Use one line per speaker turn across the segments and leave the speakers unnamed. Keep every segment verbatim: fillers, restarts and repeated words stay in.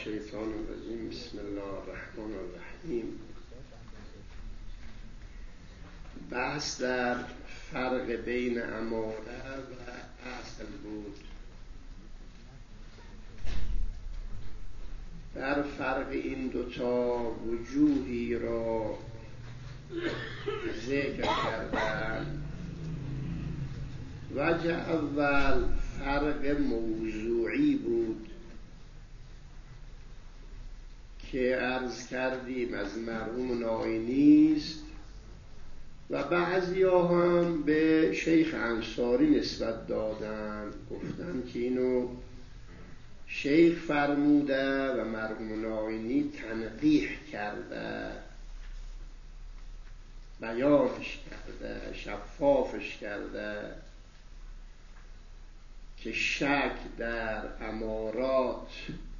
الشیطان الرجیم. بسم الله الرحمن الرحیم. بحث در فرق بین اماره و اصل بود. در فرق این دوتا وجوهی را ذکر کردن. وجه اول فرق موضوعی بود که عرض کردیم از مرحوم ناینی است و بعضی ها هم به شیخ انصاری نسبت دادن، گفتن که اینو شیخ فرموده و مرحوم ناینی تنقیح کرده، بیانش کرده، شفافش کرده که شک در امارات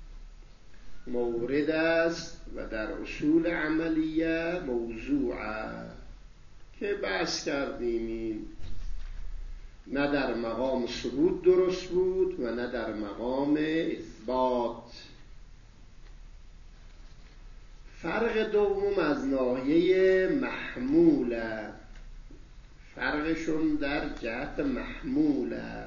مورد است و در اصول عملیه موضوعه، که بحث کردیم این نه در مقام ثبوت درست بود و نه در مقام اثبات. فرق دوم از ناحیه محموله، فرقشون در جهت محموله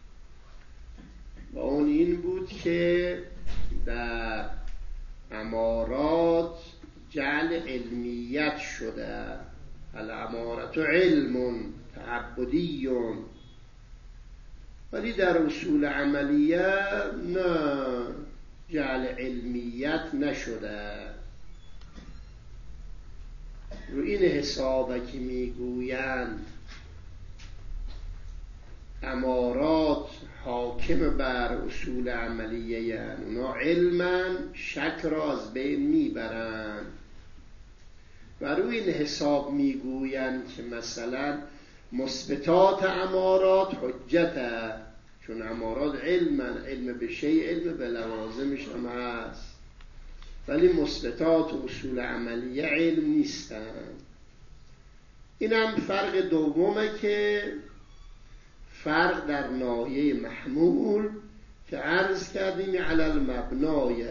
و اون این بود که در امارات جعل علمیت شده، الامارت علم تعبدی، ولی در اصول عملیه نه، جعل علمیت نشده. رو این حسابه که میگویند امارات حاکم بر اصول عملیه، یعنی اونا علماً شک را از بین میبرند و روی این حساب میگویند که مثلا مثبتات امارات حجته، چون امارات علماً، علم به شیء علم به لوازمش هم هست، ولی مثبتات اصول عملیه علم نیستن. این هم فرق دومه که فرق در ناحیه محمول که عرض کردیم علی المبنای،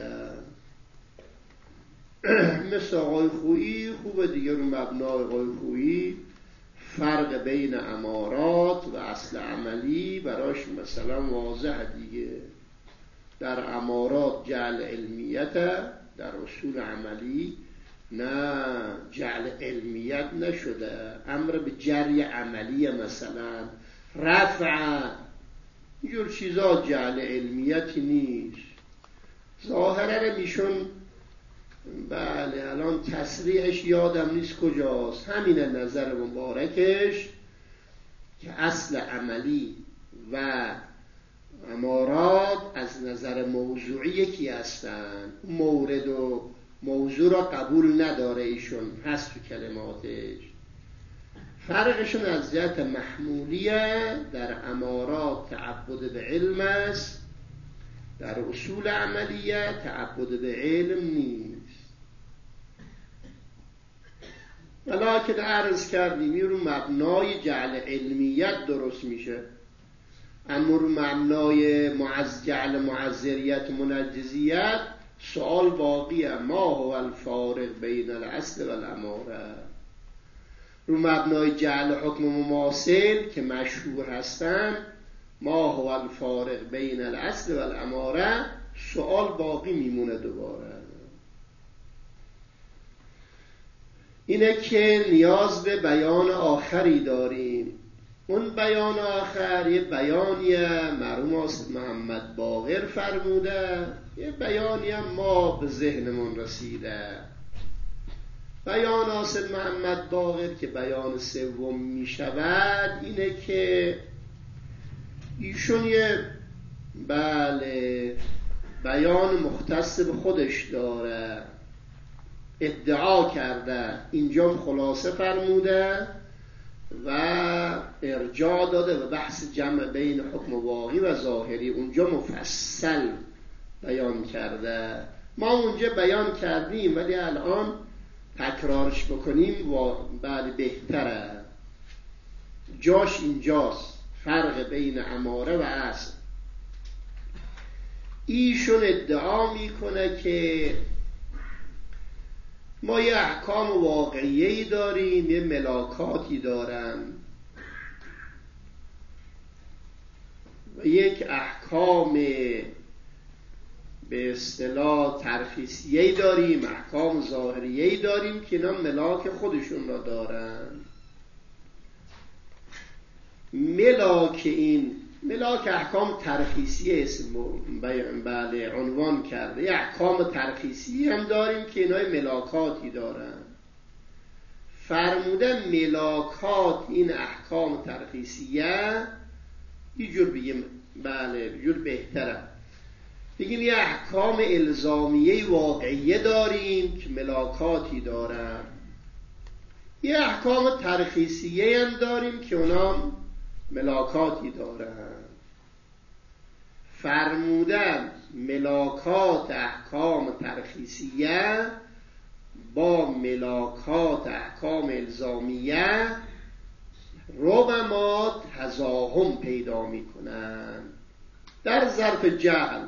مثل آقای خویی خوبه دیگه، رو مبنای آقای خویی فرق بین امارات و اصل عملی براش مثلا واضح دیگه. در امارات جعل علمیت، در اصول عملی نه، جعل علمیت نشده، امر به جری عملی، مثلا رفع، اینجور چیزا جعل علمیتی نیست. ظاهره میشون بله الان تصریحش یادم نیست کجاست، همین نظر مبارکش که اصل عملی و امارات از نظر موضوعی یکی هستن، مورد و موضوع را قبول نداره ایشون، هست تو کلماتش. فرقشون از جهت محمولیه، در امارات تعبد به علم است، در اصول عملیه تعبد به علم نیست. ولیکن عرض کردیم رو مبنای جعل علمیت درست میشه، اما رو مبنای معز جعل معذریت منجزیت سوال باقیه، ما هو الفارق بین الاصل و الاماره. رو مبنای جعل حکم مماثل که مشهور هستن، ما هو الفارق بین الاصل و الاماره، سوال باقی میمونه دوباره. اینه که نیاز به بیان آخری داریم. اون بیان آخر یه بیانیه مرحوم آصف محمد باقر فرموده، یه بیانیه ما به ذهنمون رسیده. بیان آصف محمد باقر که بیان سوم می شود اینه که ایشون یه بله بیان مختص به خودش داره، ادعا کرده، اینجا خلاصه فرموده و ارجاع داده و بحث جمع بین حکم واقعی و ظاهری اونجا مفصل بیان کرده. ما اونجا بیان کردیم ولی الان تکرارش بکنیم و بله بهتره، جاش اینجاست. فرق بین اماره و اصل ایشون ادعا میکنه که ما یه احکام واقعیه‌ای داریم، یه ملاکاتی دارن و یک احکام به اصطلاح ترخیصیه‌ای داریم، احکام ظاهریه‌ای داریم که اینا ملاک خودشون را دارن. ملاک این ملاک احکام ترخیصی اسم بله عنوان کرده. یه احکام ترخیصی هم داریم که اینا ملاکاتی دارن. فرمودن ملاکات این احکام ترخیصیه یه جور بگیم بله یه جور بهتره بگیم یه احکام الزامیه واقعیه داریم که ملاکاتی دارن، یه احکام ترخیصیه هم داریم که اونا ملاکاتی دارن. فرمودن ملاکات احکام ترخیصیه با ملاکات احکام الزامیه ربما تزاحم پیدا میکنن. در ظرف جهل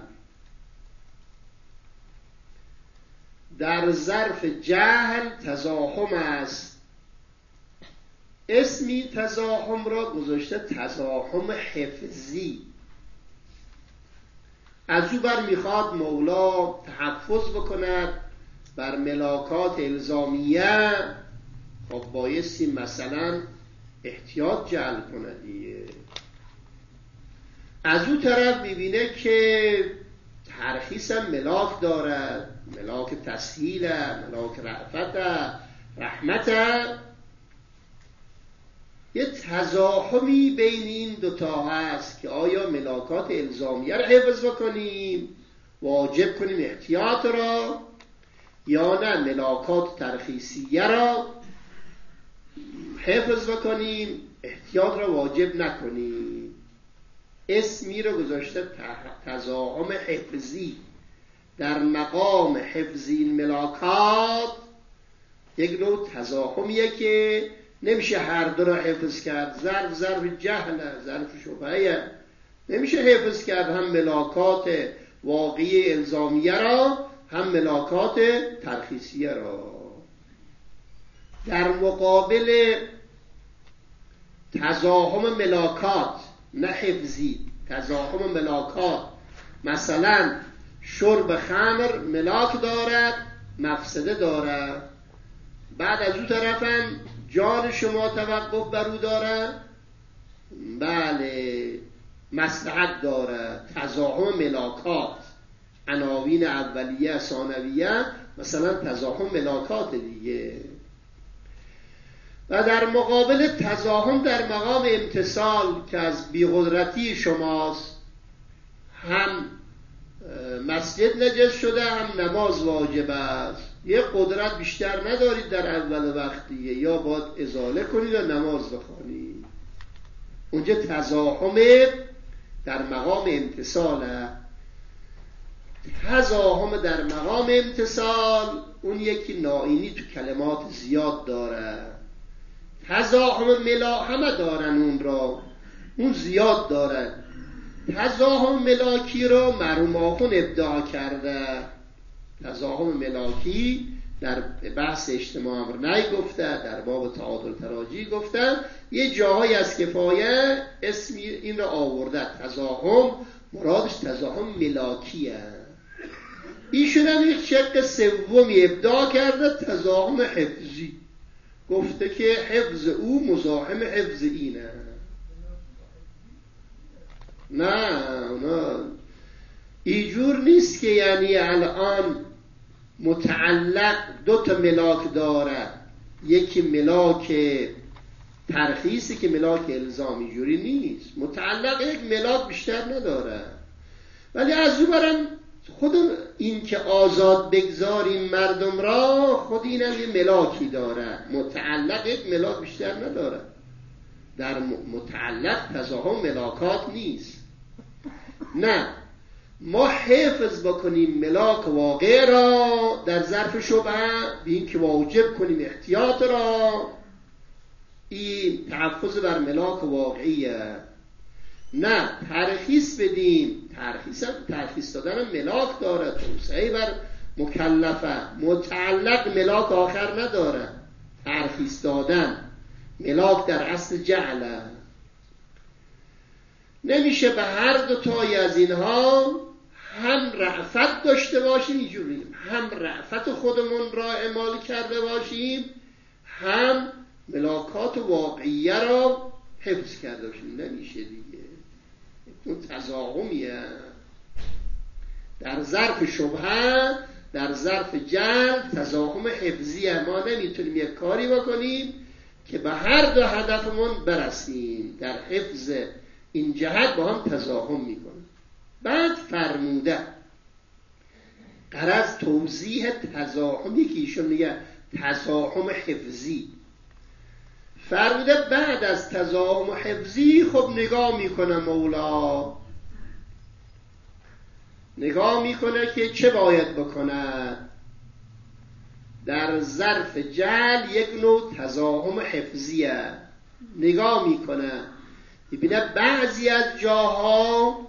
در ظرف جهل تزاحم است. اسمی تزاحم را گذاشته تزاحم حفظی. از او بر میخواد مولا تحفظ بکند بر ملاکات الزامیه. خب بایستی مثلا احتیاط جلب کندیه. از او طرف میبینه که ترخیص هم ملاک دارد، ملاک تسهیل، ملاک رأفت، رحمت. یه تزاحمی بین این دوتا هست که آیا ملاکات الزامیه رو حفظ بکنیم، واجب کنیم احتیاط را، یا نه ملاکات ترخیصیه را حفظ بکنیم احتیاط را واجب نکنیم. اسمی رو گذاشته تزاحم حفظی. در مقام حفظی این ملاکات یک نوع تزاحمیه که نمیشه هر دو را حفظ کرد. ظرف ظرف جهل، ظرف شبهه، نمیشه حفظ کرد هم ملاکات واقعی الزامیه را هم ملاکات ترخیصیه را. در مقابل تزاحم ملاکات نه حفظی، تزاحم ملاکات، مثلا شرب خمر ملاک دارد، مفسده دارد، بعد از اون طرفم جان شما توقف بر او دارد، بله مصلحت دارد. تزاحم ملاکات، عناوین اولیه ثانویه، مثلا تزاحم ملاکات دیگه. و در مقابل تزاحم در مقام امتثال که از بیقدرتی شماست، هم مسجد نجس شده هم نماز واجب است، یه قدرت بیشتر ندارید در اول وقتیه، یا باید ازاله کنید و نماز بخوانید. اونجا تزاحم در مقام امتثاله. تزاحم در مقام امتثال اون یکی نائینی تو کلمات زیاد داره. تزاحم ملاحمه دارن اون را، اون زیاد داره. تزاحم ملاکی رو مرحوم آخوند ابداع کرده. تزاحم ملاکی در بحث اجتماع امر نهی گفته، در باب تعادل تراجی گفته، یه جاهای از کفایه اسمی این رو آورده. تزاحم مرادش تزاحم ملاکیه. ایشون هم یک شق سومی ابداع کرده، تزاحم حفظی. گفته که حفظ او مزاحم حفظ اینه. نه نه اینجور نیست که یعنی الان متعلق دو تا ملاک داره، یکی ملاک ترخیصی که ملاک الزامی، اینجوری نیست. متعلق یک ملاک بیشتر نداره. ولی از اون برم خود این که آزاد بگذاریم مردم را، خود این هم یه ملاکی داره. متعلق یک ملاک بیشتر نداره. در متعلق تزاحم ملاکات نیست. نه، ما حفظ بکنیم ملاک واقع را در ظرف شبهه، به این که واجب کنیم احتیاط را، این تحفظ بر ملاک واقعیه. نه ترخیص بدیم. ترخیص هم ترخیص دادن هم ملاک داره، توسعه بر مکلفه. متعلق ملاک آخر نداره. ترخیص دادن ملاک در اصل جعله. نمیشه به هر دو تای از اینها هم رأفت داشته باشیم، اینجوری هم رأفت خودمون را اعمال کرده باشیم، هم ملاکات واقعیه را حفظ کرده باشیم. نمیشه دیگه، اون تضاهمیه. در ظرف شبهه، در ظرف جلب تضاهم حفظیه. ما نمیتونیم یک کاری بکنیم که به هر دو هدفمون برسیم. در حفظ این جهت با هم تضاهم میکنه. بعد فرموده غرض توضیح تضاهم، یکی ایشون میگه تضاهم حفظی. فرموده بعد از تضاهم حفظی خب نگاه میکنه مولا، نگاه میکنه که چه باید بکنه. در ظرف جعل یک نوع تضاهم حفظیه. نگاه میکنه ببینه بعضی از جاها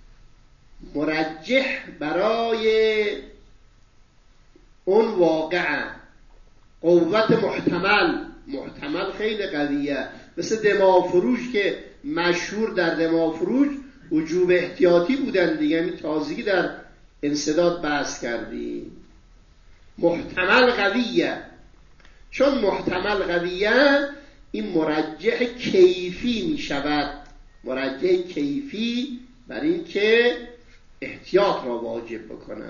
مرجح برای اون واقعه قوت محتمل، محتمل خیلی قویه، مثل دماغ فروش که مشهور در دماغ فروش وجوب احتیاطی بودن دیگه، همین تازگی در انسداد بحث کردیم. محتمل قویه. چون محتمل قویه این مرجح کیفی می شود. مرجح کیفی بر این که احتیاط را واجب بکنه.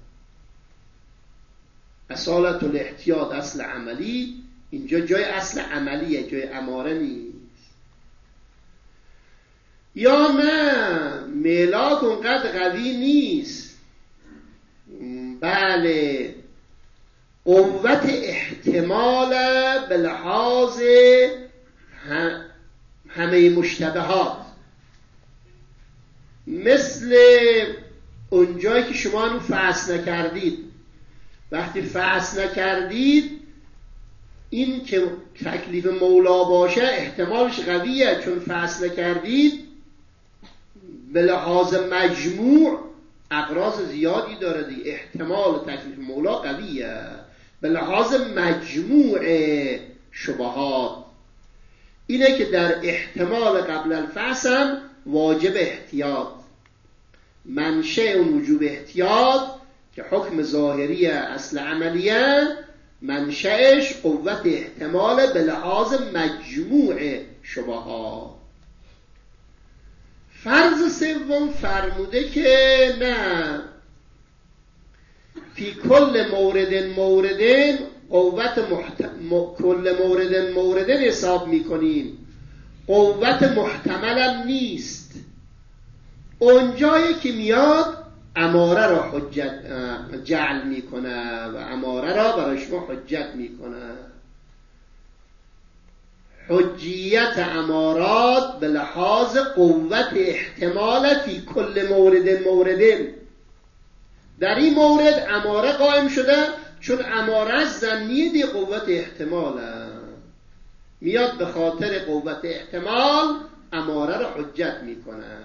اصالت الاحتیاط اصل عملی، اینجا جای اصل عملیه، جای اماره نیست. یا نه ملاک اونقدر قوی نیست، بله قوت احتمال به لحاظ همه مشتبهات، مثل اونجایی که شما هنوز فحص نکردید. وقتی فحص نکردید این که تکلیف مولا باشه احتمالش قویه، چون فحص نکردید به لحاظ مجموع اقراض زیادی داره دیگه. احتمال تکلیف مولا قویه به لحاظ مجموع شبهات. اینه که در احتمال قبل الفحص هم واجب احتیاط. منشأ اون وجوب احتیاط که حکم ظاهری اصل عملیه، منشأش قوت احتمال به لحاظ مجموع شبهات. فرض سوم فرموده که نه، فی کل مورد موردن قوت محت... م... کل مورد موردن حساب میکنیم، قوت محتملم نیست. اونجایی که میاد اماره را حجت جعل میکنه و اماره را برای شما حجت میکنه. حجیت امارات به لحاظ قوت احتمال فی کل مورد موردن. در این مورد اماره قائم شده، چون اماره ظنیه دی قوت احتماله، میاد به خاطر قوت احتمال اماره را حجت میکنه.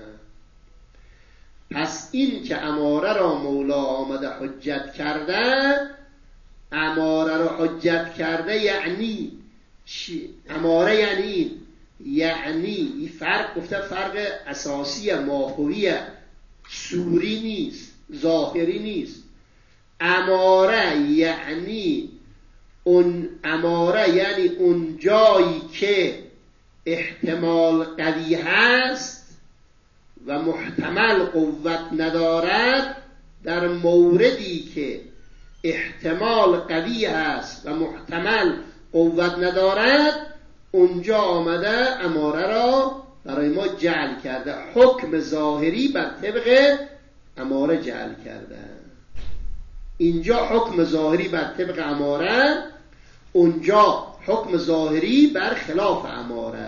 پس این که اماره را مولا آمده حجت کرده، اماره را حجت کرده یعنی چی؟ اماره یعنی یعنی این فرق گفته فرق اساسی ماهویه، صوری نیست، ظاهری نیست. اماره یعنی اون اماره یعنی اون جایی که احتمال قوی هست و محتمل قوت ندارد، در موردی که احتمال قوی هست و محتمل قوت ندارد، اونجا آمده اماره را برای ما جعل کرده. حکم ظاهری بر طبق اماره جعل کرده. اینجا حکم ظاهری بر طبق اماره، اونجا حکم ظاهری بر خلاف اماره.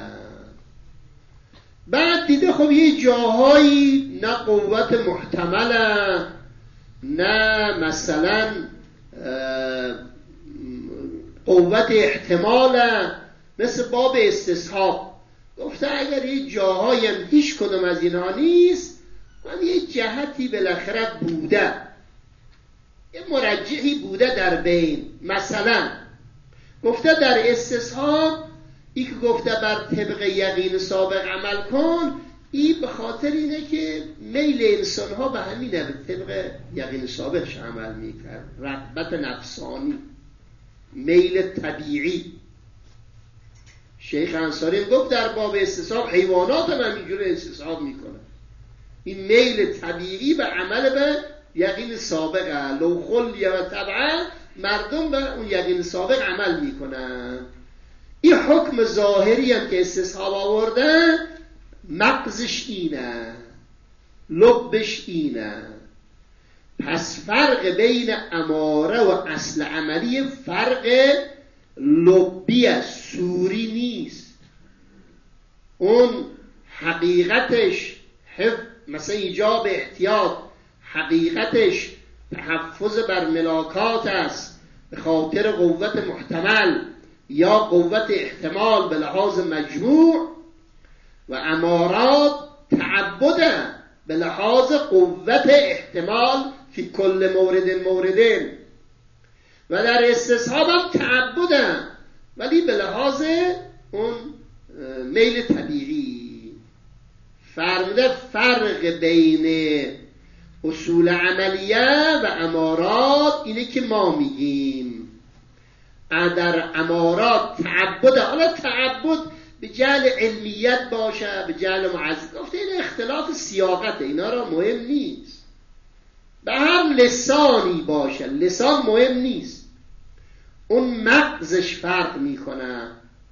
بعد دیده خب یه جاهایی نه قوت محتمله، نه مثلا قوت احتماله، مثل باب استصحاب. گفته اگر یه جاهایم هیچ کدوم از اینها نیست، من یه جهتی بالاخره بوده، یه مرجحی بوده در بین. مثلا گفته در استصحاب ای که گفته بر طبق یقین سابق عمل کن، این به خاطر اینه که میل انسان ها به همینه، به طبق یقین سابقش عمل میکرد، رغبت نفسانی، میل طبیعی. شیخ انصاری گفت در باب استصحاب حیوانات هم همینجوری استصحاب میکنه، این میل طبیعی به عمل به یقین سابقه. لو خلی و طبعا مردم به اون یقین سابق عمل میکنن. این حکم ظاهری هم که استصحاب آورده مغزش اینه، لبش اینه. پس فرق بین اماره و اصل عملی فرق لبی است، سوری نیست. اون حقیقتش مثلا ایجاب احتیاط، حقیقتش تحفظ بر ملاکات است به خاطر قوت محتمل یا قوت احتمال به لحاظ مجموع، و امارات تعبده به لحاظ قوت احتمال فی کل مورد موردن، و در استصحاب هم تعبده ولی به لحاظ اون میل طبیعی. فرموده فرق بین اصول عملیه و امارات اینه که ما میگیم در امارات تعبده، حالا تعبد به جعل علمیت باشه، به جعل معزز، گفته این اختلاف سیاقته، اینا را مهم نیست. به هر لسانی باشه، لسان مهم نیست، اون مغزش فرق میکنه.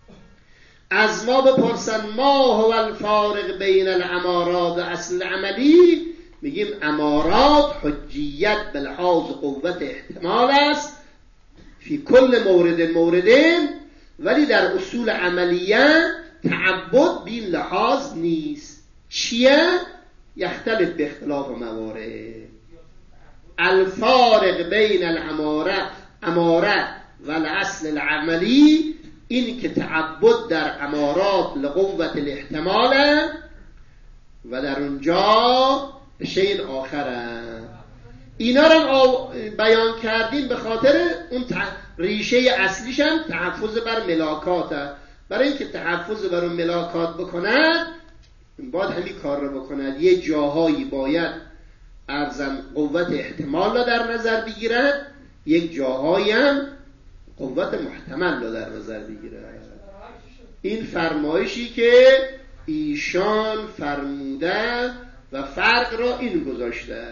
از ما بپرسن ما هو الفارق بین الامارات و اصل عملی، میگیم امارات حجیت به لحاظ قوت احتمال است فی کل مورد موردن، ولی در اصول عملیه تعبد بین لحاظ نیست. چیه؟ یختلف به اختلاف موارد. الفارق بین الاماره اماره و الاصل العملی این که تعبد در امارات لقوت الاحتماله و در اونجا شیء آخره. اینا رو بیان کردیم به خاطر اون ریشه اصلیش هم تحفظ بر ملاکاته. برای اینکه تحفظ بر اون ملاکات بکند باید همین کار رو بکند. یه جاهایی باید ارزن قوت احتمال رو در نظر بگیرد، یک جاهایی هم قوت محتمل رو در نظر بگیرد. این فرمایشی که ایشان فرموده و فرق را این گذاشته.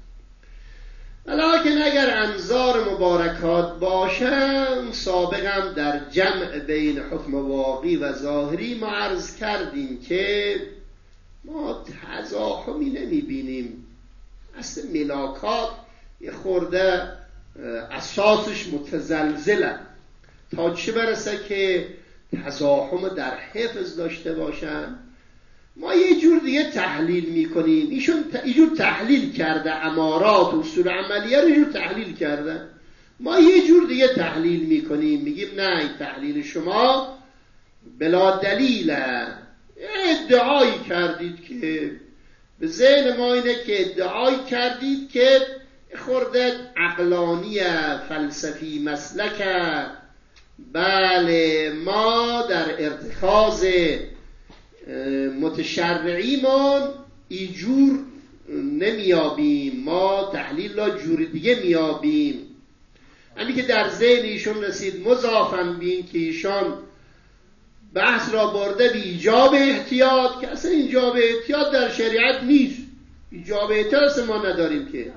ولیکن اگر انظار مبارکات باشه، سابقا در جمع بین حکم واقعی و ظاهری ما عرض کردیم که ما تزاحمی نمی بینیم. اصل ملاکات یه خورده اساسش متزلزله، تا چه برسه که تزاحم در حفظ داشته باشن. ما یه جور دیگه تحلیل میکنیم، ایشون یه جور تحلیل کرده امارات و اصول عملیه رو یه جور تحلیل کرده، ما یه جور دیگه تحلیل میکنیم، میگیم نه این تحلیل شما بلا دلیله. ادعایی کردید که به ذهن ما اینه که ادعایی کردید که خورده عقلانی فلسفی مسلکه. بله ما در ارتخاذ متشرعیمون ایجور نمیابیم، ما تحلیل را جور دیگه میابیم. همین که در ذهن ایشون رسید مضافن بین که ایشان بحث را برده به ایجاب احتیاط، که اصلا ایجاب احتیاط در شریعت نیست، ایجاب احتیاط ما نداریم که.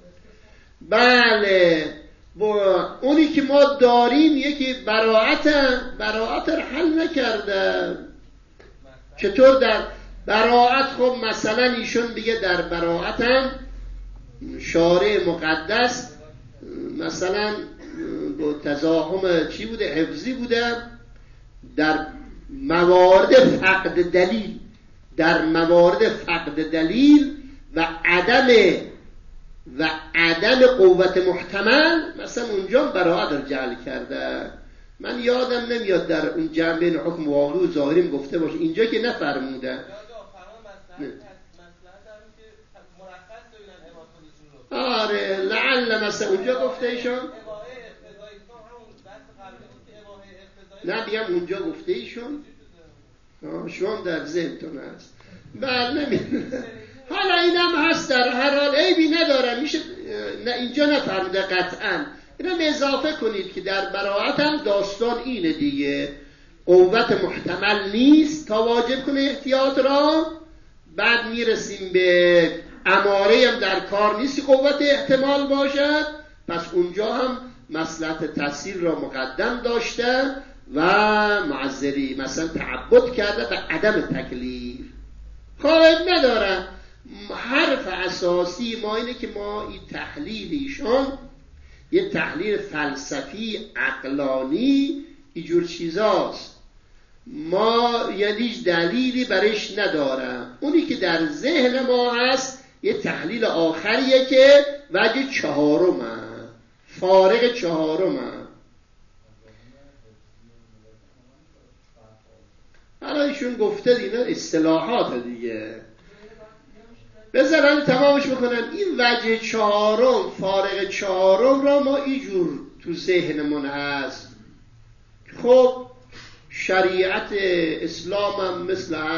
بله اونی که ما داریم یکی براعت براعت را حل نکرده. چطور در براعت؟ خب مثلا ایشون بگه در براعت هم شارع مقدس مثلا با تزاحم چی بوده؟ حفظی بوده. در موارد فقد دلیل در موارد فقد دلیل و عدم و عدم قوت محتمل مثلا اونجا براعت رو جعل کرده. من یادم نمیاد در اون جمع بین حکم واقعی و ظاهری گفته باشه، اینجا که نفرمودن. آره لعل مثلا اونجا گفته ایشون، نه بیم اونجا گفته ایشون، شما در ذهنتون هست. بله نمیدونم، حالا اینم هست، در هر حال عیبی نداره، میشه نه اینجا نفرموده قطعا، اینم اضافه کنید که در براءت هم داستان اینه دیگه، قوت محتمل نیست تا واجب کنه احتیاط را. بعد میرسیم به اماره هم در کار نیست قوت احتمال باشد، پس اونجا هم مصلحت تفسیر را مقدم داشته و معذری مثلا تعبد کرده به عدم تکلیف. خواهد نداره. حرف اساسی ما اینه که ما این تحلیل ایشان یه تحلیل فلسفی عقلانی اینجور چیزاست، ما یعنی هیچ دلیلی برش ندارم. اونی که در ذهن ما هست یه تحلیل آخریه که وجه چهارمه، فارق چهارمه. حالا ایشون گفته دیگه اصطلاحات دیگه، بذارن تمامش بکنم. این وجه چهارم، فارق چهارم را ما اینجور تو ذهنمون هست. خب شریعت اسلام هم مثل هر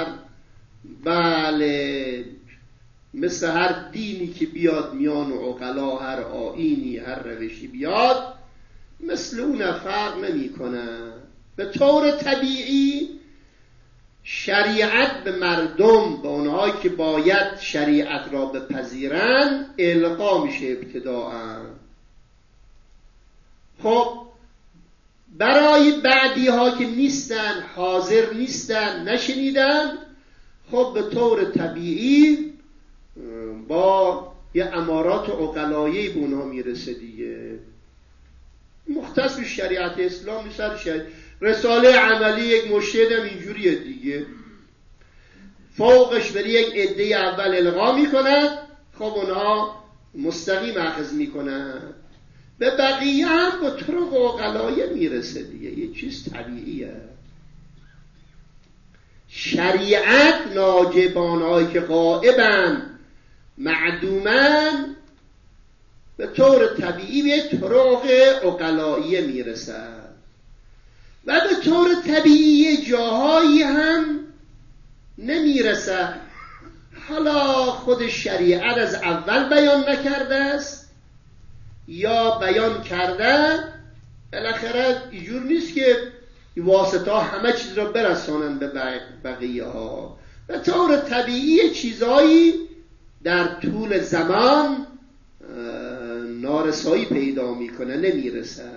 بله مثل هر دینی که بیاد میان عقلا، هر آیینی هر روشی بیاد مثل اون فرق نمی کنه. به طور طبیعی شریعت به مردم، به اونهایی که باید شریعت را بپذیرن القا میشه ابتداءً. خب برای بعدی ها که نیستن، حاضر نیستن، نشنیدن، خب به طور طبیعی با یه امارات عقلایی به اونها میرسه دیگه. مختص به شریعت اسلام سر شد. رساله عملی یک مرشد هم اینجوریه دیگه، فوقش بری یک عده اول القا میکنن، خب اونها مستقیم اخذ میکنن، به بقیه هم با طرق عقلایی میرسه دیگه. یه چیز طبیعیه. شریعت ناجبانهایی که غائبن معدومن به طور طبیعی به طرق عقلایی میرسن و به طور طبیعی جاهایی هم نمیرسه. حالا خود شریعت از اول بیان نکرده است یا بیان کرده، بالاخره اینجور نیست که واسطه ها همه چیز را برسانن به بقیه ها. به طور طبیعی چیزایی در طول زمان نارسایی پیدا میکنه، نمیرسه.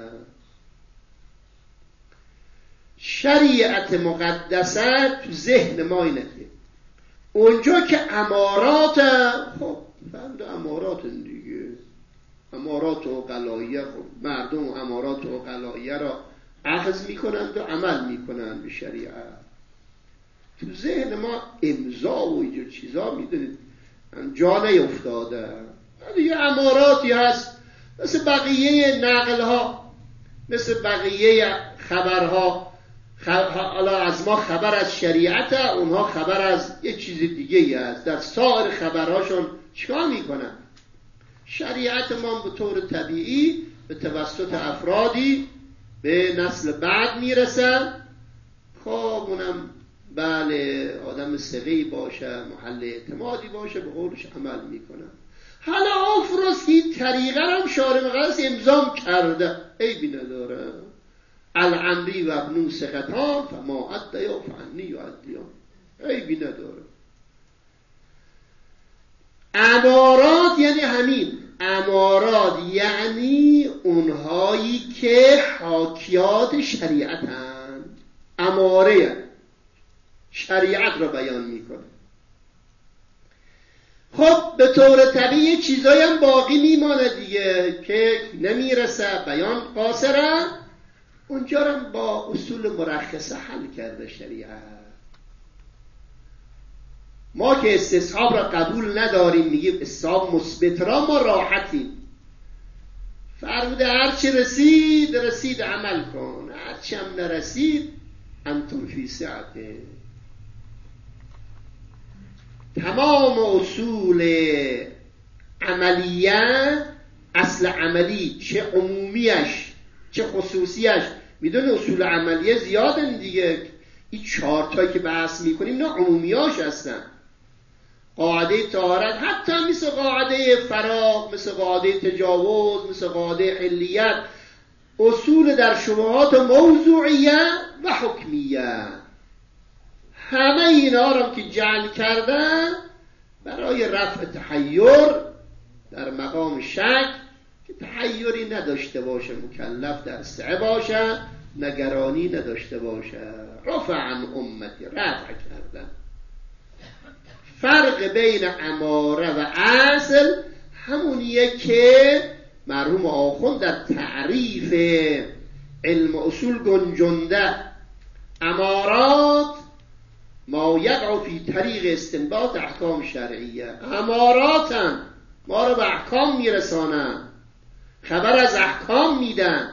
شریعت مقدسه تو ذهن ما اینه که اونجا که امارات، خب فهمده امارات دیگه، امارات و عقلاییه، خب مردم و امارات و عقلاییه را اخذ میکنند و عمل میکنند به شریعت. تو ذهن ما امضا و اینجور چیزا میدونید جا نیفتاده دیگه. اماراتی هست مثل بقیه نقل ها، مثل بقیه خبرها. حالا از ما خبر از شریعت، اونها خبر از یه چیز دیگه هست. در سایر خبرهاشون چیکار میکنن؟ شریعت ما به طور طبیعی به توسط افرادی به نسل بعد میرسن. خب اونم بله آدم ثقه‌ای باشه، محل اعتمادی باشه، به قولش عمل میکنن. حالا افراد که این طریقه هم شارع مقدس امضا کرده، عیبی نداره. العمری و ابنو ثقتان فما عد یا فعنی و عدیان، عیبی نداره. امارات یعنی همین امارات، یعنی اونهایی که حاکیات شریعت هستند. اماره شریعت را بیان میکنه. خب به طور طبیعی چیزایی هم باقی میمانه دیگه که نمیرسه، بیان قاصره. اونجا رو با اصول مرخصه حل کرده شریعت. ما که استصحاب را قبول نداریم، میگیم استصحاب مثبت را ما راحتیم. فرموده هر چی رسید رسید عمل کن، هر هرچم نرسید انتم فی سعته. تمام اصول عملیه، اصل عملی چه عمومیش چه خصوصیش، میدونه اصول عملیه زیادن دیگه، این چهار تایی که بحث میکنیم نه عمومیاش هستن. قاعده طهارت حتی مثل قاعده فراغ، مثل قاعده تجاوز، مثل قاعده حلیت، اصول در شبهات موضوعیه و حکمیه، همه اینا رو که جعل کردن برای رفع تحیر در مقام شک، که تحیری نداشته باشه، مکلف در سعه باشه، نگرانی نداشته باشه. رفع عن امتی، رفع کردن. فرق بین اماره و اصل همونیه که مرحوم آخوند در تعریف علم اصول گنجنده. امارات ما یقع فی طریق استنباط احکام شرعیه، اماراتن ما رو به احکام میرسانن، خبر از احکام میدن.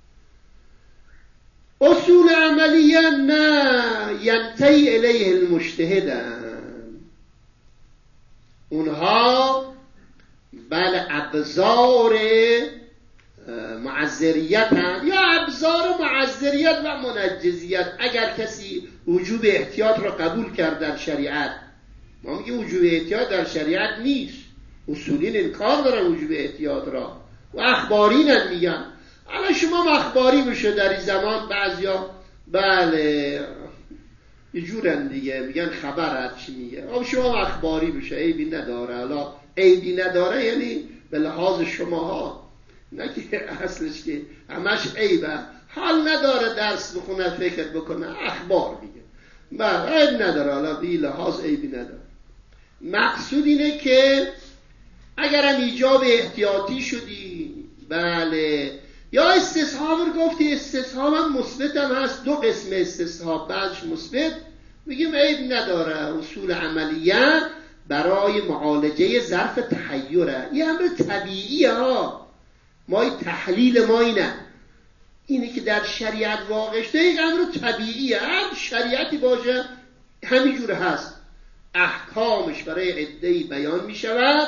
اصول عملیه نه، ینتهی الیه المجتهدن، اونها بله ابزار معذریت هم، یا ابزار معذریت و منجزیت. اگر کسی وجوب احتیاط را قبول کرد در شریعت، ما میگه وجوب احتیاط در شریعت نیست، اصولین انکار دارن وجوب احتیاط را و اخبارین هم میگن. الان شما اخباری بشه در این زمان، بعضیا بله یه جورن دیگه، میگن خبرت چی میگه، آب شما اخباری بشه عیبی نداره. حالا عیبی نداره یعنی به لحاظ شماها، نه که اصلش که همش عیبه، حال نداره درس بخونه فکر بکنه، اخبار میگه بله عیب نداره، حالا به لحاظ عیبی نداره. مقصود اینه که اگرم ایجاب احتیاطی شدی بله، یا استصحاب رو گفتی، استصحاب هم مثبت هم هست، دو قسم استصحاب، بعضش مثبت، میگیم عیب نداره. اصول عملیه برای معالجه ظرف تحیره، یه امر طبیعیه ها، ما تحلیل ما اینه اینه که در شریعت واقع شده، یک امر طبیعیه، هر شریعتی باشه همینجور هست، احکامش برای عده‌ای بیان میشود،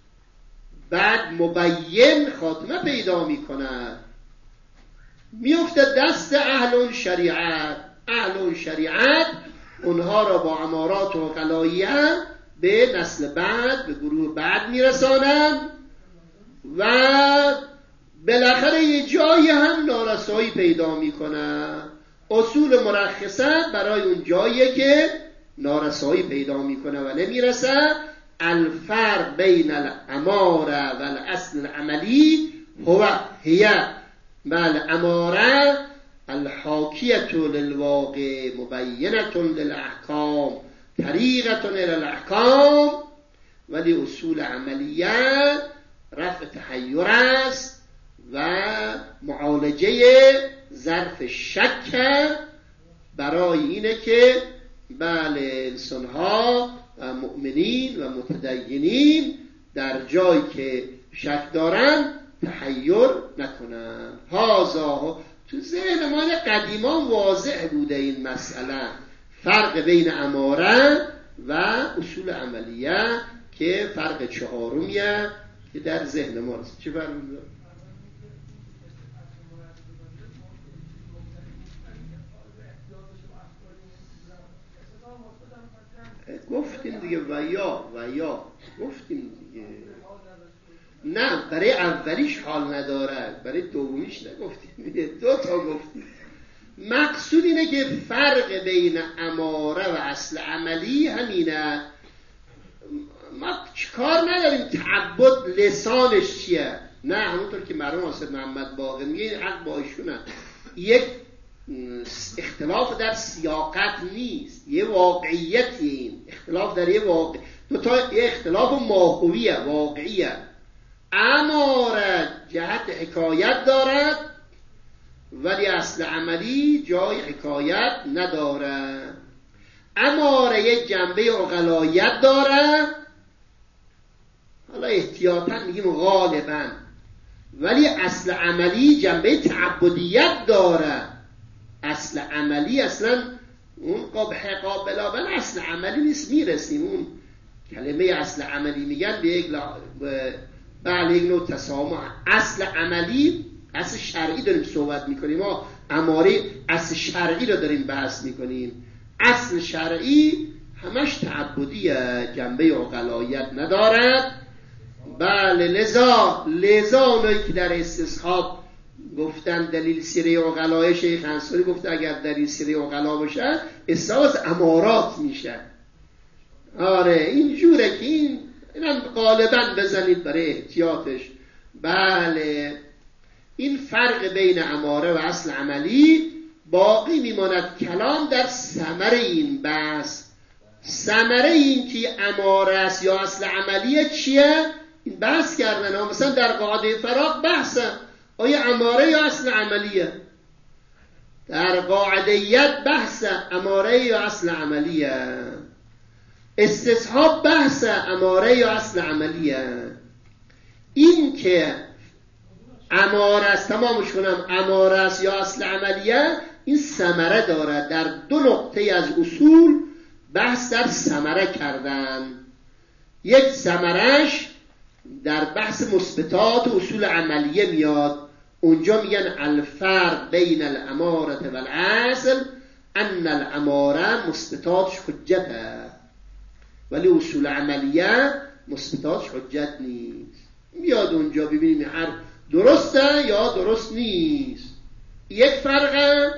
بعد مبین خاتمه پیدا میکند، میفته دست اهل اون شریعت. اهل اون شریعت اونها را با امارات و قلاییه به نسل بعد، به گروه بعد میرسانند و بالاخره یه جایی هم نارسایی پیدا میکنن. اصول مرخصه برای اون جاییه که نارسایی پیدا میکنه و نمیرسه. الفرق بین الاماره و الاصل العملی هو هی بل اماره الحاکیه للواقع مبینه للاحکام طریقه الى الاحکام، ولی اصول عملیه رفع تحیر است و معالجه ظرف شک برای اینه که بله انسان‌ها و مؤمنین و متدینین در جایی که شک دارن تحیر نکنن. هازا تو ذهن ما قدیما واضح بوده این مسئله، فرق بین اماره و اصول عملیه که فرق چهارمیه که در ذهن ما است. چه فرق داره؟ گفتیم دیگه و یا و یا گفتیم دیگه. نه برای اولیش حال ندارد، برای دومیش نگفتیم، دو تا گفتیم. مقصود اینه که فرق بین اماره و اصل عملی همینه. ما کار نداریم تعبد لسانش چیه، نه همونطور که مرحوم حافظ محمد باقر میگه این حق با ایشونه، یک اختلاف در سیاقت نیست، یه واقعیتی، این اختلاف در یه واقع، دو تا یه اختلاف ماهویه واقعیه. اماره جهت حکایت دارد ولی اصل عملی جای حکایت نداره. اماره یک جنبه عقلایت داره، حالا احتیاطاً میگیم غالباً، ولی اصل عملی جنبه تعبدیت داره. اصل عملی اصلا اون قبح قابلا بل اصل عملی نیست. میرسیم اون کلمه اصل عملی میگن به یک بله یک نوع تسامح. اصل عملی اصل شرعی داریم صحبت میکنیم، ما اماره اصل شرعی رو داریم بحث میکنیم. اصل شرعی همش تعبدیه، جنبه عقلاییت ندارد. بله لذا لذا اونایی که در استصحاب گفتن دلیل سیره عقلای شیخ انصاری گفته اگر دلیل سیره عقلا باشه احساس امارات میشه. آره اینجوره که این اینم غالبا بزنید برای احتیاطش. بله این فرق بین اماره و اصل عملی باقی میماند کلام در ثمره این بحث. ثمره این که اماره است یا اصل عملیه چیه؟ این بحث کردن ها. مثلا در قاعده فراق بحثه آیا اماره یا اصل عملیه، در قاعدیت بحث اماره یا اصل عملیه، استصحاب بحث اماره یا اصل عملیه. این که اماره است تمامش کنم اماره است یا اصل عملیه، این ثمره دارد. در دو نقطه از اصول بحث در ثمره کردن. یک ثمرش در بحث مثبتات و اصول عملیه میاد. اونجا میگن الفرق بین الاماره و الاصل ان الاماره مثبتاتش حجته ولی اصول عملیه مثبتاتش حجت نیست. میاد اونجا ببینیم هر درسته یا درست نیست. یک فرقم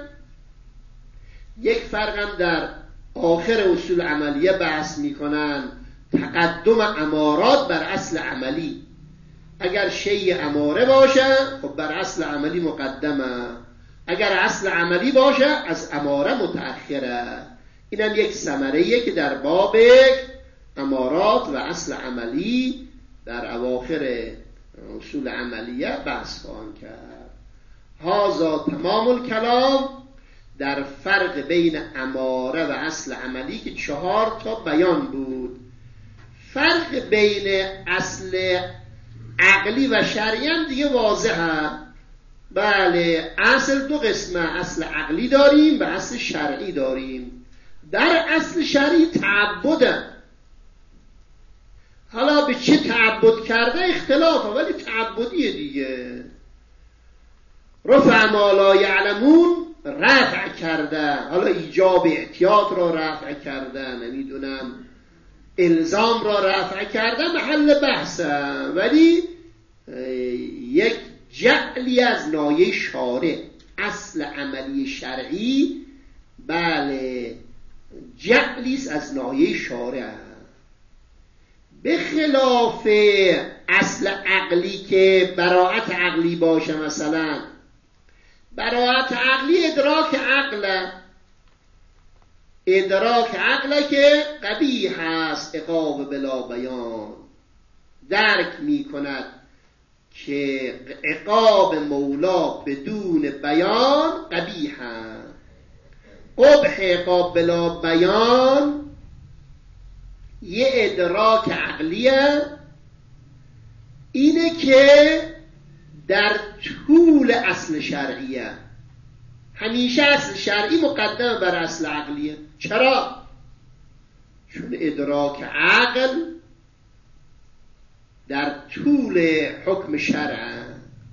یک فرقم در آخر اصول عملیه بحث میکنن تقدم امارات بر اصل عملی. اگر شیء اماره باشه خب بر اصل عملی مقدمه، اگر اصل عملی باشه از اماره متأخره. اینم یک ثمره‌ایه که در باب امارات و اصل عملی در اواخر اصول عملیه بحث خواهیم کرد. هذا تمام الکلام در فرق بین اماره و اصل عملی که چهار تا بیان بود. فرق بین اصل عقلی و شرعی هم دیگه واضحه. بله اصل دو قسمه، اصل عقلی داریم و اصل شرعی داریم. در اصل شرعی تعبده، حالا به چه تعبد کرده اختلافه ولی تعبدیه دیگه. رفع ما لا یعلمون رفع کرده، حالا ایجاب احتیاط را رفع کرده، نمیدونم الزام را رفع کرده، محل بحثه ولی یک جعلی از لایه شارع. اصل عملی شرعی بله جعلیست از لایه شارع، به خلاف اصل عقلی که براعت عقلی باشه. مثلا براعت عقلی ادراک عقله، ادراک عقله که قبیح است، عقاب بلا بیان، درک می کند که عقاب مولا بدون بیان قبیح است. قبح عقاب بلا بیان یه ادراک عقلیه، اینه که در طول اصل شرعیه. همیشه اصل شرعی مقدم بر اصل عقلیه. چرا؟ چون ادراک عقل در طول حکم شرع.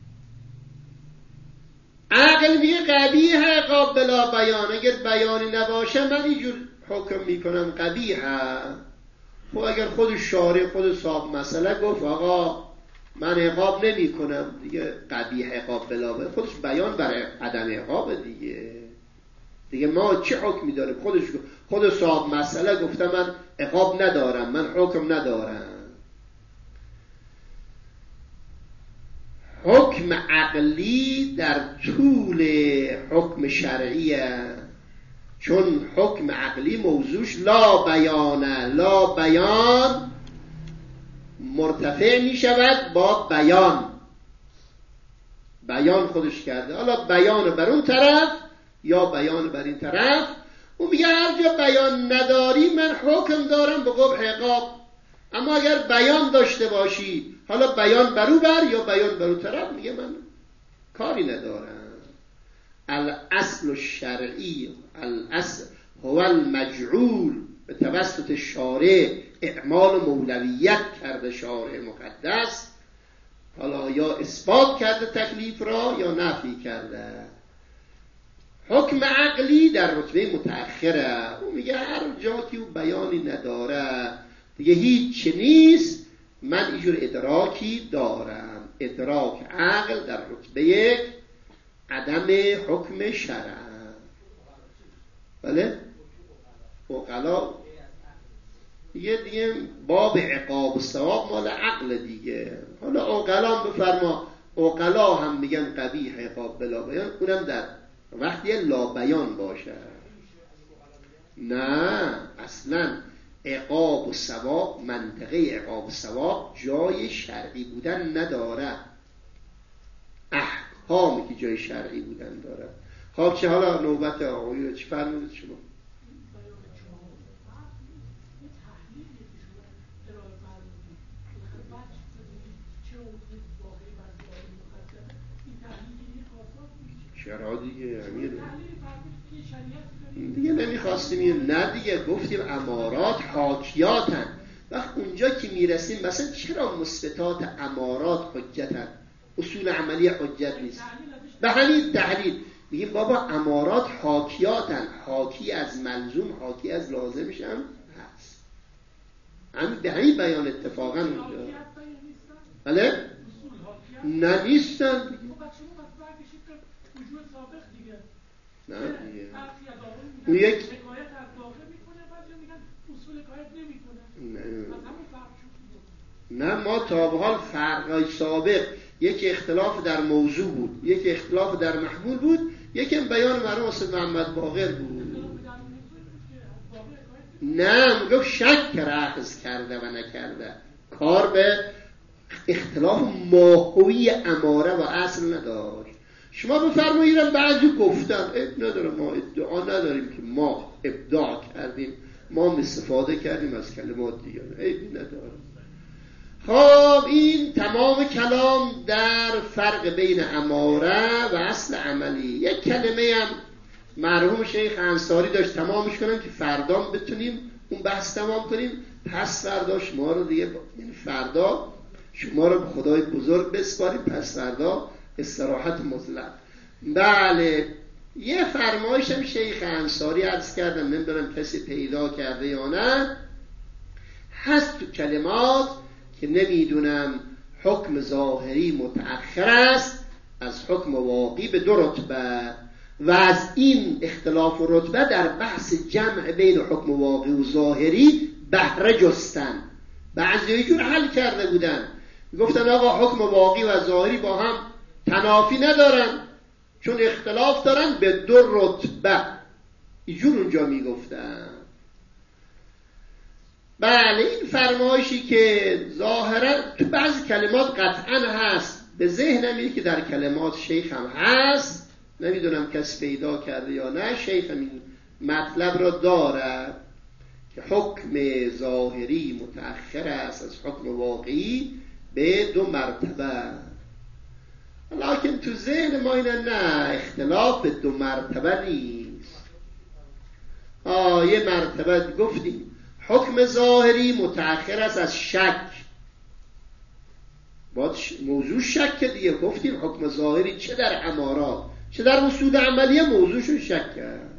عقل میگه قبیح عقاب بلا بیان، اگر بیانی نباشه من اینجور حکم میکنم قبیحه. خب اگر خود شارع خود صاحب مسئله گفت آقا من عقاب نمی کنم دیگه، قبیح عقاب بلا بیان، خودش بیان برای عدم عقاب دیگه. دیگه ما چه حکمی داریم؟ خودش خود صاحب مسئله گفته من عقاب ندارم، من حکم ندارم. حکم عقلی در طول حکم شرعیه، چون حکم عقلی موضوعش لا بیانه. لا بیان مرتفع می شود با بیان، بیان خودش کرده، حالا بیان بر اون طرف یا بیان بر این طرف. اون میگه هر جا بیان نداری من حکم دارم به قبح عقاب، اما اگر بیان داشته باشی حالا بیان برو بر یا بیان برو طرف، میگه من کاری ندارم. الاصل الشرعی الاصل هو المجعول به توسط شارع اعمال مولویت کرده شارع مقدس. حالا یا اثبات کرده تکلیف را یا نفی کرده. حکم عقلی در رتبه متأخره، او میگه هر جا که او بیانی نداره دیگه هیچ چی نیست، من اینجور ادراکی دارم. ادراک عقل در رتبه عدم حکم شرع. بله؟ عقلا دیگه دیگه باب عقاب و ثواب مال عقل دیگه. حالا عقلا بفرما، عقلا هم میگن قبیح عقاب بلا بیان، اونم در وقتی لا بیان باشه. نه اصلا عقاب و ثواب، منطقه عقاب و ثواب جای شرعی بودن نداره، احکامی که جای شرعی بودن داره. خب چه حالا نوبت آقایی چی فرمودید شما؟ چرا دیگه امیر دیگه نمیخواستیم، نه دیگه گفتیم امارات حاکیاتن. وقت اونجا که میرسیم مثلا چرا مثبتات امارات حجتن، اصول عملی حجت نیست؟ به همین تحلیل میگیم بابا امارات حاکیاتن، حاکی از ملزوم، حاکی از لازمش هم هست. همین به همین بیان اتفاقا اونجا. بله؟ نه نیستن. نه دیگه اون یک نه ما تا به حال فرقای سابق یک اختلاف در موضوع بود، یک اختلاف در محمول بود، یک بیان مرحوم استاد محمد باقر بود. نه میگفت شک رأخذ کرده و نکرده، کار به اختلاف ماهوی اماره و اصل نداشت. شما بفرمایید بعضی گفتن اب نداره، ما ادعا نداریم که ما ابداع کردیم، ما استفاده کردیم از کلمات دیگه، عیبی نداره. خب این تمام کلام در فرق بین اماره و اصل عملی. یک کلمه هم مرحوم شیخ انصاری داشت تمامش کنن که فردا بتونیم اون بحث تمام کنیم. پس فردا شما رو دیگه این فردا شما رو به خدای بزرگ بسپاریم، پس فردا استراحت مطلق. بله یه فرمایش هم شیخ انصاری عرض کردم، نمیدونم کسی پیدا کرده یا نه، هست تو کلمات که نمیدونم حکم ظاهری متأخر است از حکم واقعی به دو رتبه، و از این اختلاف و رتبه در بحث جمع بین حکم واقعی و ظاهری بهره جستن. بعضی یه جور حل کرده بودن، گفتن آقا حکم واقعی و ظاهری با هم تنافی ندارن چون اختلاف دارن به دو رتبه، اینجور اونجا میگفتن. بله این فرمایشی که ظاهرا تو بعضی کلمات قطعا هست، به ذهنم اینه که در کلمات شیخ هم هست، نمیدونم کسی پیدا کرده یا نه. شیخ هم این مطلب را داره که حکم ظاهری متأخر است از حکم واقعی به دو مرتبه، لکن تو ذهن ما اینه نه اختلاف به دو مرتبه نیست. آه یه مرتبه گفتیم حکم ظاهری متأخر است از شک، باید موضوع شک دیگه. گفتیم حکم ظاهری چه در امارات چه در اصول عملیه موضوعشون شک کرد.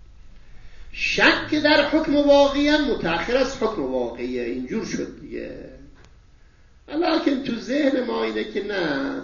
شک در حکم واقعی هم متأخر از حکم واقعیه، اینجور شد دیگه. لکن تو ذهن ما اینه که نه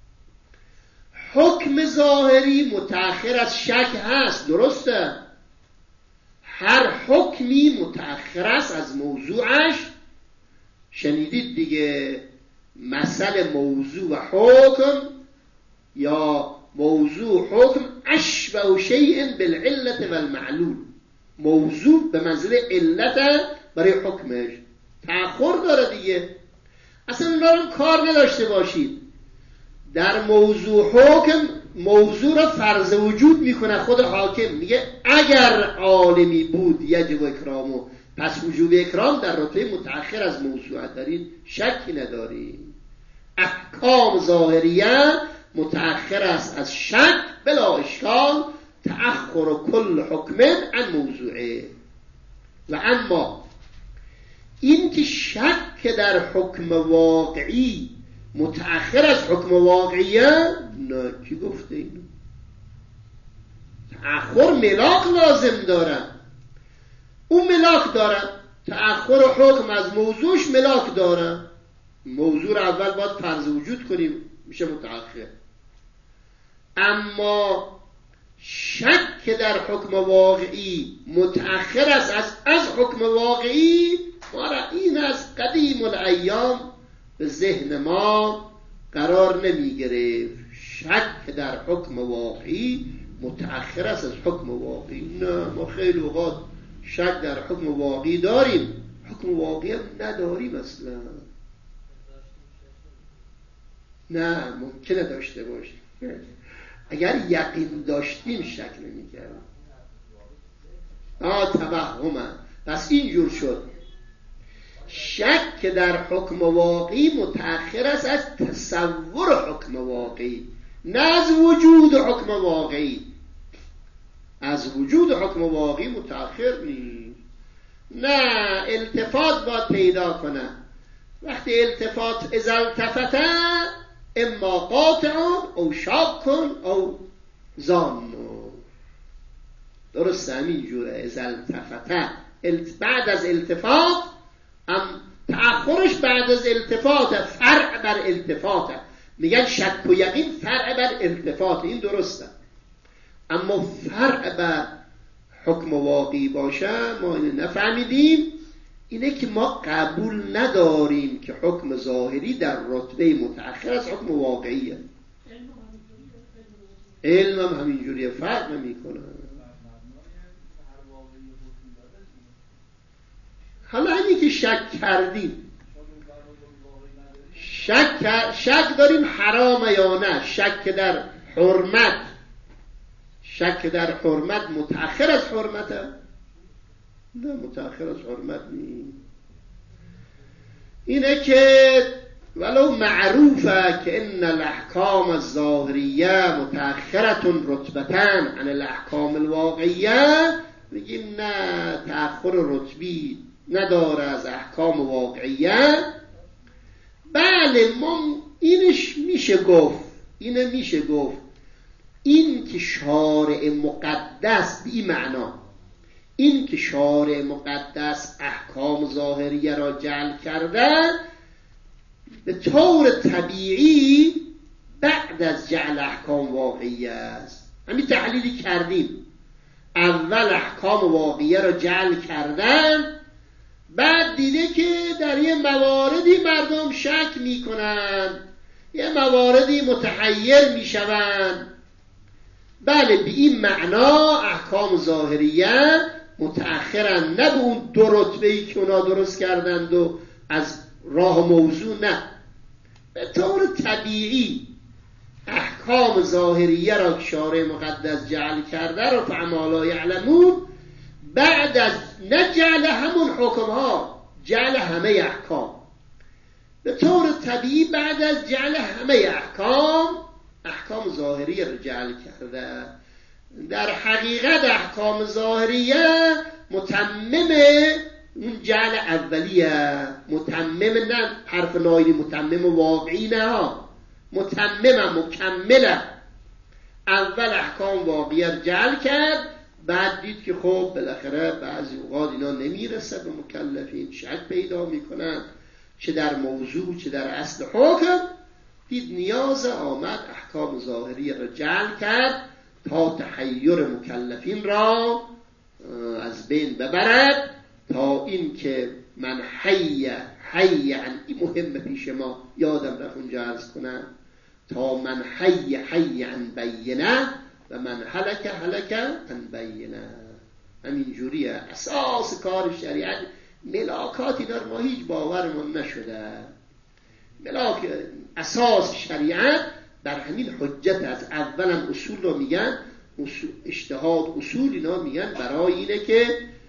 حکم ظاهری متأخر از شک هست، درسته؟ هر حکمی متأخر است از موضوعش. شنیدید دیگه مثل موضوع و حکم یا موضوع حکم اشبه شیء بالعلت و المعلول. موضوع به منزله علت برای حکمش، تأخر داره دیگه. اصلا اینا کار نداشته باشید. در موضوع حکم موضوع را فرض وجود میکنه خود حاکم، میگه اگر عالمی بود یجب اکرامو، پس وجوب اکرام در رتبه متأخر از موضوع، در این شکی نداریم. احکام ظاهریه متأخر است از شک بلا اشکال، تأخر کل حکم عن موضوعه. و اما این که شک در حکم واقعی متأخر از حکم واقعیه، نه، کی گفته اینو؟ تأخر ملاک لازم دارن، اون ملاک دارن، تأخر حکم از موضوعش ملاک دارن. موضوع رو اول باید فرض وجود کنیم میشه متأخر. اما شک در حکم واقعی متأخر است از از حکم واقعی، ما را این از قدیم الایام به ذهن ما قرار نمی گرفت. شک در حکم واقعی متأخر است از حکم واقعی. نه، ما خیلی اوقات شک در حکم واقعی داریم، حکم واقعی هم نداریم اصلا. نه، ممکنه داشته باشیم. اگر یقین داشتیم شک نمی کردیم. آه توهمه. پس اینجور شد شک در حکم واقعی متأخر است از تصور حکم واقعی، نه از وجود حکم واقعی. از وجود حکم واقعی متأخر نیست. نه، التفات باید پیدا کنه. وقتی التفات اذا التفت اما قاطع او شاک او ظان. درست همین جوره. اذا التفت بعد از التفات، ام تأخرش بعد از التفات فرع بر التفات. میگن شک و یقین فرع بر التفات، این درسته. اما فرع بر حکم واقعی باشه ما اینو نفهمیدیم. اینه که ما قبول نداریم که حکم ظاهری در رتبه متأخر از حکم واقعیه. علم هم همینجوریه، فرق نمیکنه. حالا همین که شک کردیم، شک شک داریم حرام یا نه. شک در حرمت، شک در حرمت متأخر از حرمته؟ نه، متأخر از حرمت نیست. اینه که ولو معروفه که ان الاحکام الظاهریه متأخرة رتبة عن الاحکام الواقعیه، میگیم نه، تأخر رتبی نداره از احکام واقعیه. بله، ما اینش میشه گفت، اینه میشه گفت. این که شارع مقدس به این معنا، این که شارع مقدس احکام ظاهریه را جعل کرده، به طور طبیعی بعد از جعل احکام واقعیه است. همین تحلیلی کردیم. اول احکام واقعیه را جعل کردن، بعد دیده که در یه مواردی مردم شک میکنن، یه مواردی متحیر میشون. بله، به این معنا احکام ظاهریه متأخرن، نه به اون دو رتبه‌ای که اونا درست کردند و از راه موضوع، نه، به طور طبیعی احکام ظاهریه را که شارع مقدس جعل کرده را فعما لا یعلمون، بعد از نه جعل همون حکمها، جعل همه احکام، به طور طبیعی بعد از جعل همه احکام، احکام ظاهریه را جعل کرده. در حقیقت احکام ظاهریه متمم اون جعل اولیه، متمم، نه حرف نایلی، متمم واقعی نه، متمم مکمله. اول احکام واقعی را جعل کرد، بعد دید که خب بالاخره بعضی اوقات اینا نمیرسه به مکلفین، شک پیدا میکنن چه در موضوع چه در اصل حکم. دید نیاز آمد احکام ظاهری را جعل کرد تا تحیر مکلفین را از بین ببرد، تا این که من حی حی عن، این مهمه پیش ما، یادم رفت اونجا عرض کنم، تا من حی حی عن بینه و من هلک هلک عن بینه. همین جوریه اساس کار شریعت. ملاکات اینا ما هیچ باورمون نشده. ملاک اساس شریعت در همین حجت از اولا اصول رو میگن، اجتهاد اصول اینا میگن برای اینه که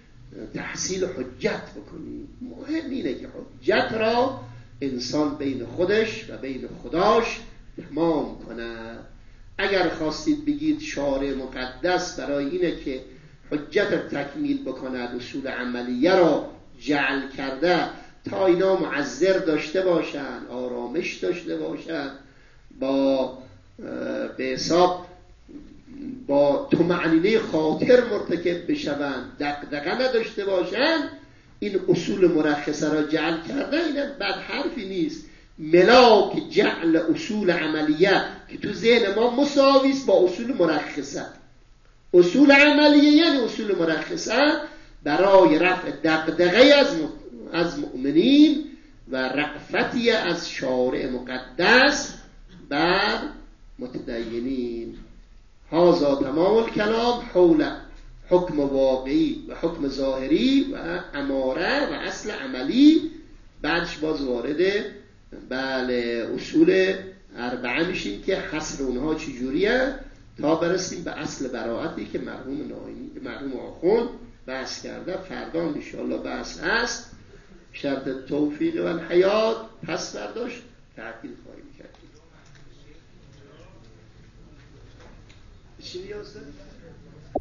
تحصیل حجت بکنی. مهم اینه که حجت را انسان بین خودش و بین خداش تمام کنه. اگر خواستید بگید شارع مقدس برای اینه که حجت تکمیل بکند اصول عملیه را جعل کرده تا اینا معذر داشته باشن، آرامش داشته باشن، با به حساب با طمأنینه خاطر مرتکب بشوند، دغدغه نداشته باشن، این اصول مرخصه را جعل کرده. این بد حرفی نیست. ملاک جعل اصول عملیه که تو ذهن ما مساویست با اصول مرخصه. اصول عملیه یعنی اصول مرخصه برای رفع دغدغه از از مؤمنین و رأفتی از شارع مقدس بر متدینین. هذا تمام الکلام حول حکم واقعی و حکم ظاهری و اماره و اصل عملی. بعدش باز وارد بله اصول اربعه میشیم که حصر اونها چجوریه تا برسیم به اصل براعتی که مرحوم ناینی مرحوم آخوند بحث کرده. فردا انشاءالله بحث هست. شرط توفیق و الحیات پس برداشت تعطیل خواهیم کرد. چی نیاز داره؟